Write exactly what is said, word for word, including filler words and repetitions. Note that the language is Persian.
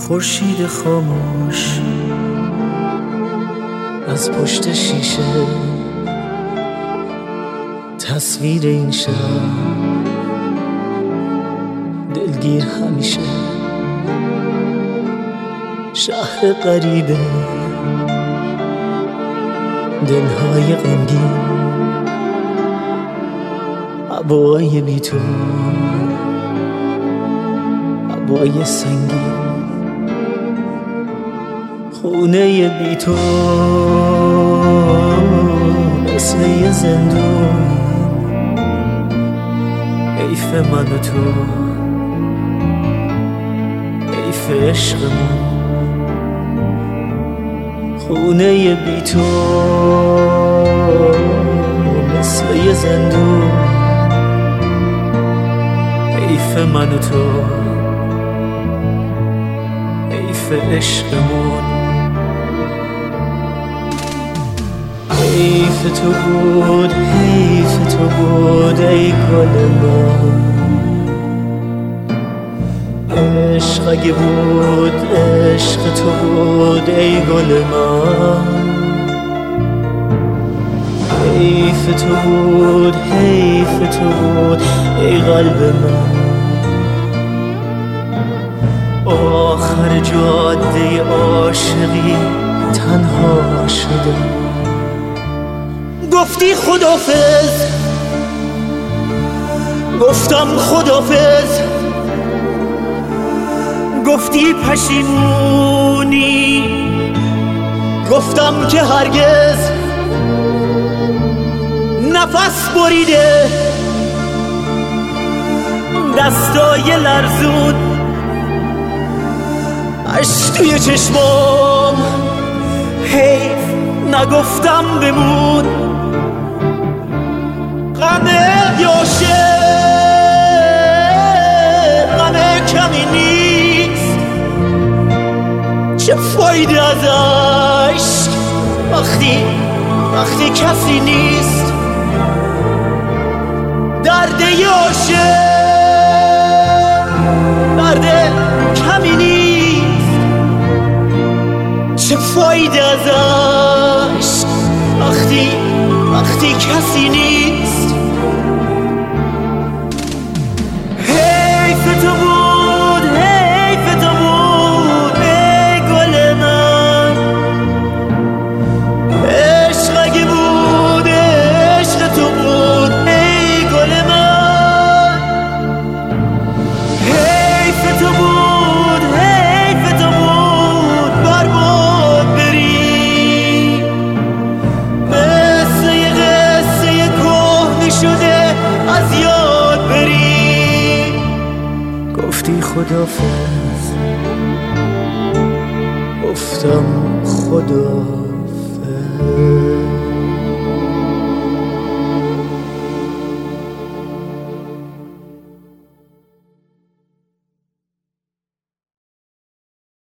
خورشید خاموش از پشت شیشه، تصویر این شب دلگیر همیشه. شهر غریبه، دلهای غمگین، هوای بی تو، هوای سنگین، خونه بی تو مثل یه زندون. حیف من و تو، حیف عشقمون، خونه بی تو مثل یه زندون. حیف من و تو، حیف عشقمون. حیف تو بود، حیف تو بود ای گل من. عشق اگه بود، عشق تو بود ای گل من. حیف تو بود، حیف تو بود ای قلب من. آخر جاده عاشقی تنها شدم. گفتی خداحافظ، گفتم خداحافظ. گفتی پشیمونی، گفتم که هرگز. نفس بریده دستای لرزون، اش توی چشمام، حیف نگفتم بمون. غمه یاشه، غمه کمی نیست. چه فایده از عشق وقتی وقتی کسی نیست. درد یاشه، درد کمی نیست. چه فایده از عشق وقتی وقتی کسی نیست. حیف تو بود، حیف تو بود ای گل من. عشق اگه بود، عشق تو بود ای گل من. حیف تو بود، حیف تو بود برباد بری. مثل یه قصه کهنه شده از یاد بری. گفتی خداحافظ، گفتم خداحافظ.